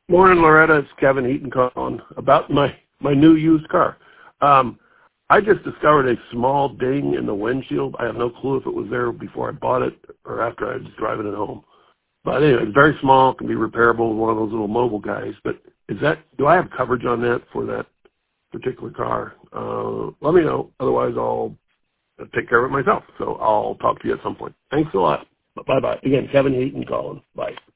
Morning, Loretta. It's Kevin Eaton calling about my new used car. I just discovered a small ding in the windshield. I have no clue if it was there before I bought it or after I was driving it home. But anyway, it's very small. It can be repairable with one of those little mobile guys. But do I have coverage on that for that particular car? Let me know. Otherwise, I'll take care of it myself. So I'll talk to you at some point. Thanks a lot. Bye-bye. Again, Kevin Eaton calling. Bye.